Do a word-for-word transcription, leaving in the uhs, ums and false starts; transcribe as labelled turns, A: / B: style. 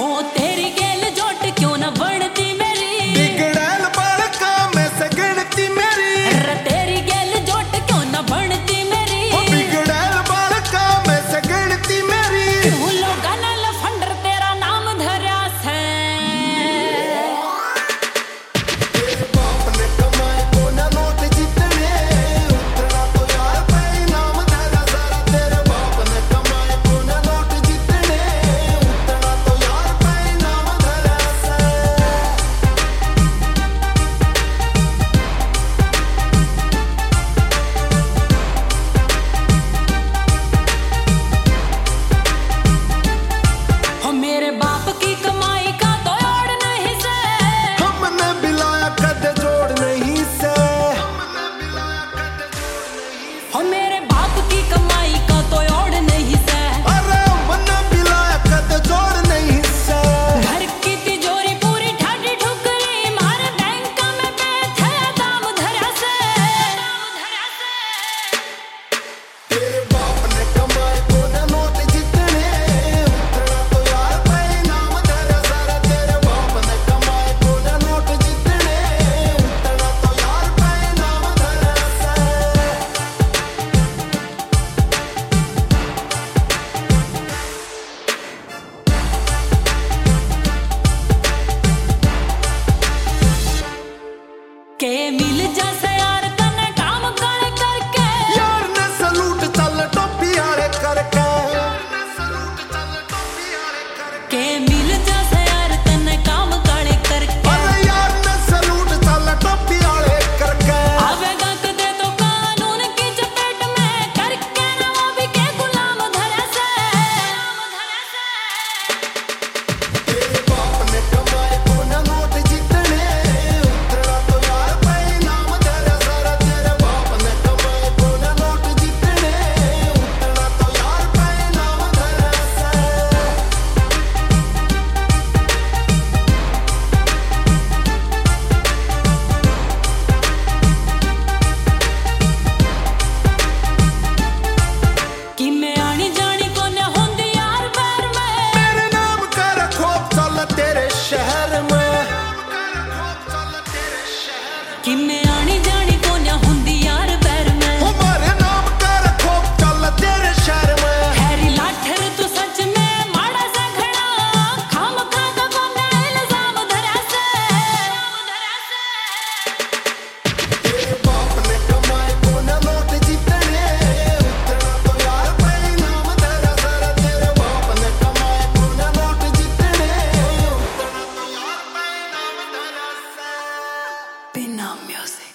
A: के मिल जा यार तने काम कर करके
B: यार ने सलूट चल टोपी आड़े करके
A: के मिल जा यार तने काम कर करके
B: अरे यार ने सलूट चल टोपी आड़े करके
A: आवेगा कदे तो कानून की चपेट में करके ना वो भी के गुलाम धरे से
B: तेरे बाप ने कमाए को ना नोट जितने उतरा तो यार पे नाम तेरा सारा तेरे बाप ने कमाए को ना नोट जितने उतरा तो यार पे नाम तेरा सारा
A: कि मैं आनी जानी को न होंदी यार बैर में
B: मेरे नाम का रखोप चल तेरे शहर में
A: कि मैं आनी जानी को न होंदी यार बैर में
B: हमारे नाम का रखोप चल तेरे शहर में
A: हैरी लाठर तू सच में माड़ा सा घड़ा खाम खा का कोने इल्जाम धरा से
B: तेरे बाप ने कमाए को ना नोट जितने उतरा तो यार पे नाम तेरा सारा तेरे बाप ने कमाए को ना नोट जितने उतरा तो यार पे नाम तेरा सारा
A: बिना म्यूजिक